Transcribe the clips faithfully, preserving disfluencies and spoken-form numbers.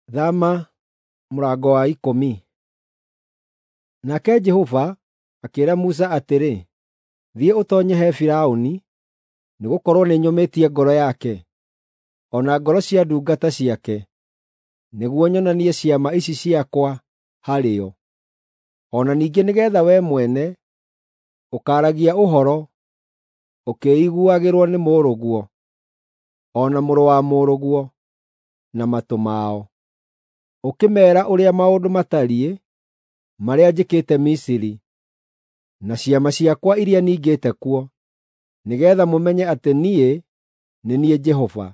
Thama mũrango wa ikũmi. Nake Jehova akĩĩra Musa atĩrĩ, thiĩ ũtoonye he Firaũni, nĩgũkorwo nĩnyũmĩtie ngoro yake, o na ngoro cia ndungata ciake, nĩguo nyonanie ciama ici ciakwa harĩo. O na ningĩ nĩgeetha wee mwene ũkaaragia ũhoro ũkĩiguagĩrwo nĩ mũrũguo, o na mũrũ wa mũrũguo, na matũ mao, ũkĩmeera ũrĩa maũndũ matariĩ marĩa njĩkĩte Misiri, na ciama ciakwa iria ningĩte kuo, nĩgeetha mũmenye atĩ niĩ nĩ niĩ Jehova.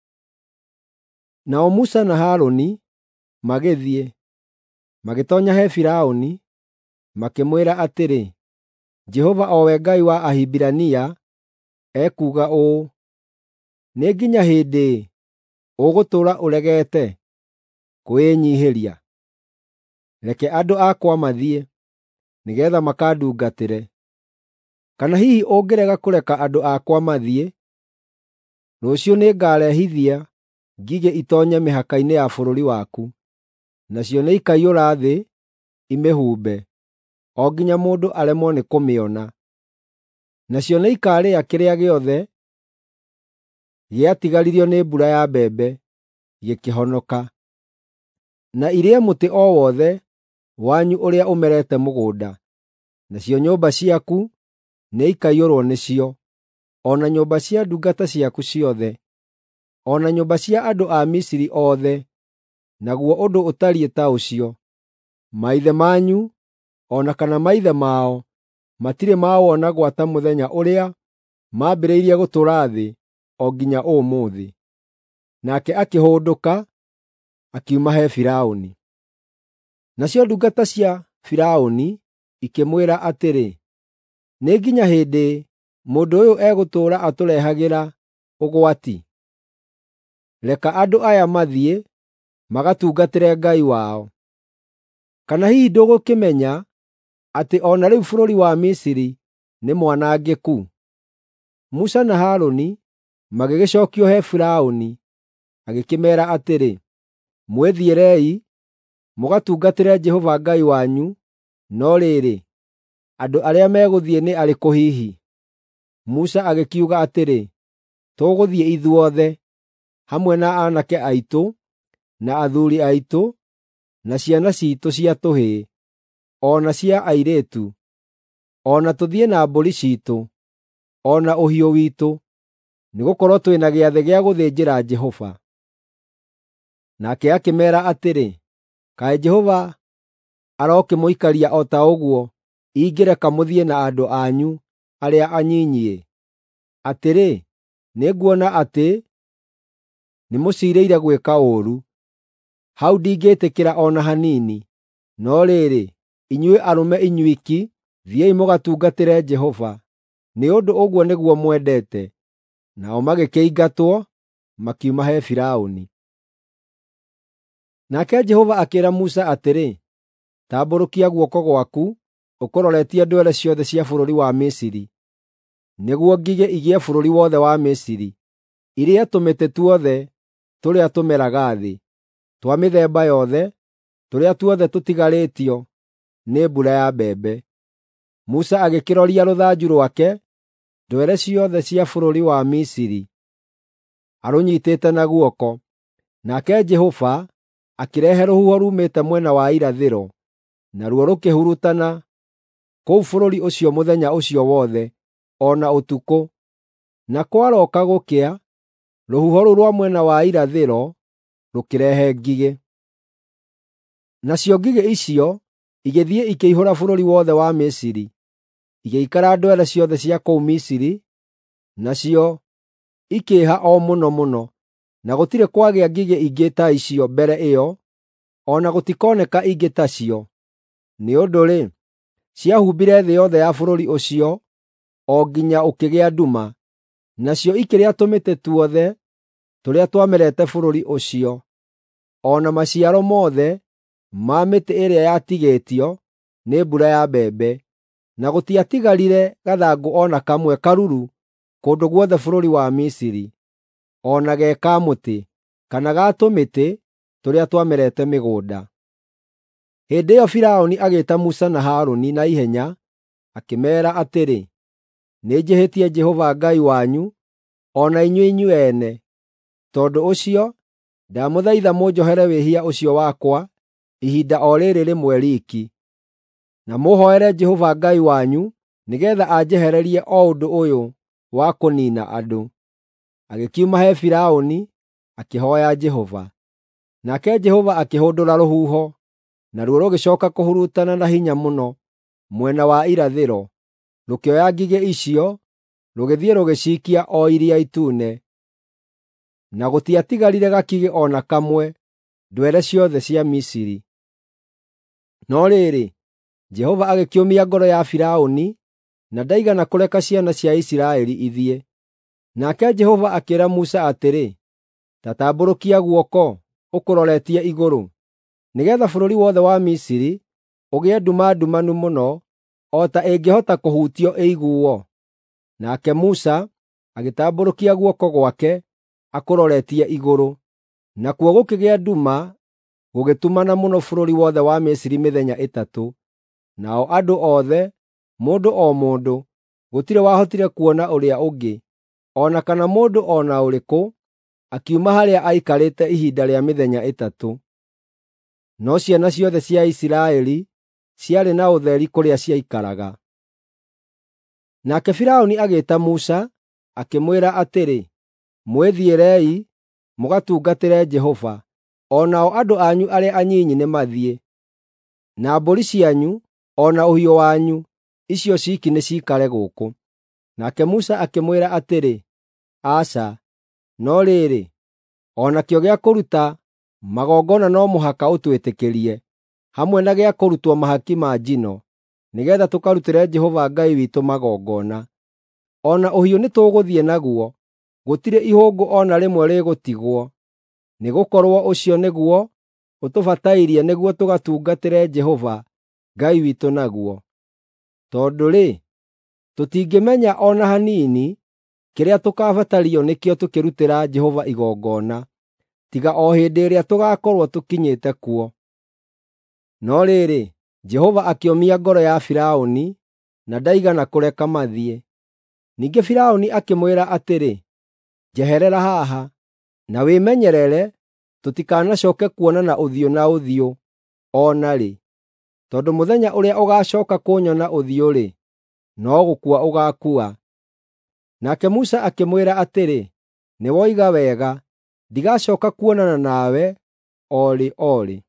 Nao Musa na Harũni magĩthiĩ, magĩtoonya he Firaũni, makĩmwĩra atĩrĩ, Jehova o we Ngai wa Ahibirania ekuuga ũũ: nĩ nginya hĩndĩ ũgũtũũra ũregete kwĩnyiihĩria? Reke andũ akwa mathiĩ, nĩgeetha makandungatĩre. Kana hihi ũngĩrega kũreka andũ akwa mathiĩ, rũciũ nĩngarehithia ngigĩ itoonye mĩhaka-inĩ ya bũrũri waku, nacio nĩikaiyũra thĩ imĩhumbe, o nginya mũndũ aremwo nĩ kũmĩona. Nacio nĩikaarĩa kĩrĩa gĩothe gĩatigaririo nĩ mbura ya mbembe gĩkĩhonoka, na irĩe mũtĩ o wothe wanyu ũrĩa ũmerete mũgũnda. Nacio nyũmba ciaku nĩikaiyũrwo nĩcio, o na nyũmba cia ndungata ciaku ciothe, o na nyũmba cia andũ a Misiri othe, naguo ũndũ ũtariĩ ta ũcio. Maithe manyu, o na kana maithe mao, matirĩ mawona gwata mũthenya ũrĩa maambĩrĩirie gũtũũra thĩ o nginya ũmũthĩ. Nake akĩhũndũka, akiuma he Firaũni. Nacio ndungata cia Firaũni ikĩmwĩra atĩrĩ, nĩ nginya hĩndĩ mũndũ ũyũ egũtũũra atũrehagĩra ũgwati? Reka andũ aya mathiĩ magatungatĩre Ngai wao. Kana hihi ndũgũkĩmenya atĩ o na rĩu bũrũri wa Misiri nĩ mwanangĩku? Musa na Harũni magĩgĩcookio he Firaũni, agĩkĩmeera atĩrĩ, mwĩthiĩrei mũgatungatĩre Jehova Ngai wanyu, no rĩrĩ, andũ arĩa megũthiĩ nĩ arĩkũ hihi? Musa agĩkiuga atĩrĩ, tũgũthiĩ ithuothe, hamwe na aanake aitũ, na athuuri aitũ, na ciana ciitũ cia tũhĩĩ, o na cia airĩtu, o na tũthiĩ na mbũri ciitũ, o na ũhiũ witũ, nĩgũkorwo twĩna gĩathĩ gĩa gũthĩnjĩra Jehova. Nake akĩmeera atĩrĩ, kaĩ Jehova arokĩmũikaria o ta ũguo ingĩreka mũthiĩ na andũ anyu arĩa anyinyi-ĩ? Atĩrĩ, nĩnguona atĩ nĩmũciirĩire gwĩka ũũru. Hau ndingĩĩtĩkĩra o na hanini. No rĩrĩ, inyuĩ arũme inyuiki, thiĩi mũgatungatĩre Jehova, nĩ ũndũ ũguo nĩguo mwendete. Nao magĩkĩingatwo, makiuma he Firaũni. Nake Jehova akĩĩra Musa atĩrĩ, tambũrũkia guoko gwaku ũkũroretie ndwere ciothe cia bũrũri wa Misiri, nĩguo ngigĩ igĩe bũrũri wothe wa Misiri, irĩe tũmĩtĩ tuothe tũrĩa tũmeraga thĩ, twa mĩthemba yothe, tũrĩa tuothe tũtigarĩtio nĩ mbura ya mbembe. Musa agĩkĩroria rũthanju rwake ndwere ciothe cia bũrũri wa Misiri, arũnyiitĩte na guoko. Nake Jehova akĩrehe rũhuho rumĩte mwena wa irathĩro, naruo rũkĩhurutana kũu bũrũri ũcio mũthenya ũcio wothe, o na ũtukũ. Na kwarooka gũkĩa, rũhuho rũu rwa mwena wa irathĩro rũkĩrehe ngigĩ. Nacio ngigĩ icio igĩthiĩ ikĩihũra bũrũri wothe wa Misiri, igĩikara ndwere ciothe cia kũu Misiri, nacio ikĩĩha o mũno mũno, na gũtirĩ kwagĩa ngigĩ ingĩ ta icio mbere ĩyo, o na gũtikoneka ingĩ tacio. Nĩ ũndũ-rĩ, ciahumbire thĩ yothe ya bũrũri ũcio o nginya ũkĩgĩa nduma, nacio ikĩrĩa tũmĩtĩ tuothe tũrĩa twamerete bũrũri ũcio, o na maciaro mothe ma mĩtĩ ĩrĩa yatigĩtio nĩ mbura ya mbembe, na gũtiatigarire gathangũ o na kamwe karuru kũndũ guothe bũrũri wa Misiri, o na ge ka mũtĩ, kana ga tũmĩtĩ, tũrĩa twamerete mĩgũnda. Hĩndĩ ĩyo Firaũni agĩĩta Musa na Harũni na ihenya, akĩmeera atĩrĩ, nĩnjĩhĩtie Jehova Ngai wanyu, o na inyuĩ inyuĩ ene. Tondũ ũcio, ndamũthaitha mũnjohere wĩhia ũcio wakwa ihinda o rĩrĩ rĩmwe riki. Na mũhooere Jehova Ngai wanyu, nĩgeetha anjehererie o ũndũ ũyũ wa kũniina andũ. Agĩkiuma he Firaũni, akĩhooya Jehova. Nake Jehova akĩhũndũra rũhuho, naruo rũgĩcooka kũhurutana na hinya mũno mwena wa irathĩro, rũkĩoya ngigĩ icio, rũgĩthiĩ rũgĩciikia o Iria Itune. Na gũtiatigarire gakigĩ o na kamwe ndwere ciothe cia Misiri. No rĩrĩ, Jehova agĩkĩũmia ngoro ya Firaũni, na ndaigana kũreka ciana cia Isiraeli ithiĩ. Nake Jehova akĩĩra Musa atĩrĩ, ta tambũrũkia guoko ũkũroretie igũrũ, nĩgeetha bũrũri wothe wa Misiri ũgĩe nduma ndumanu mũno, o ta ĩngĩhota kũhutio ĩiguo. Nake Musa agĩtambũrũkia guoko gwake akũroretie igũrũ, nakuo gũkĩgĩa nduma, gũgĩtumana mũno bũrũri wothe wa Misiri mĩthenya ĩtatũ. Nao andũ othe, mũndũ o mũndũ, gũtirĩ wahotire kuona ũrĩa ũngĩ, o na kana mũndũ o na ũrĩkũ, akiuma harĩa aikarĩte ihinda rĩa mĩthenya ĩtatũ. No ciana ciothe cia Isiraeli ciarĩ na ũtheri kũrĩa ciaikaraga. Nake Firaũni agĩĩta Musa, akĩmwĩra atĩrĩ, mwĩthiĩrei, mũgatungatĩre Jehova, o nao andũ anyu arĩa anyinyi nĩmathiĩ. Na mbũri cianyu, o na ũhiũ wanyu, icio ciki nĩcikare gũkũ. Nake Musa akĩmwĩra atĩrĩ, aca, no rĩrĩ, o nakĩo gĩa kũruta magongona no mũhaka ũtwĩtĩkĩrie, hamwe na gĩa kũrutwo mahaki ma njino, nĩgeetha tũkarutĩre Jehova Ngai witũ magongona. O na ũhiũ nĩtũgũthiĩ naguo, gũtirĩ ihũngũ o na rĩmwe rĩgũtigwo, nĩgũkorwo ũcio nĩguo ũtũbatairie nĩguo tũgatungatĩre Jehova Ngai witũ naguo. Tondũ-rĩ, tũtingĩmenya o na hanini kĩrĩa tũkaabatario nĩkĩo tũkĩrutĩra Jehova igongona, tiga o hĩndĩ ĩrĩa tũgaakorwo tũkinyĩte kuo. No rĩrĩ, Jehova akĩũmia ngoro ya Firaũni, na ndaigana kũreka mathiĩ. Ningĩ Firaũni akĩmwĩra atĩrĩ, njeherera haha, na wĩmenyerere tũtikanacooke kuonana ũthiũ na ũthiũ o na rĩ, tondũ mũthenya ũrĩa ũgaacooka kũnyona ũthiũ-rĩ, no gũkua ũgaakua. Nake Musa akĩmwĩra atĩrĩ, nĩwoiga wega, ndigacooka kuonana nawe o rĩ o rĩ.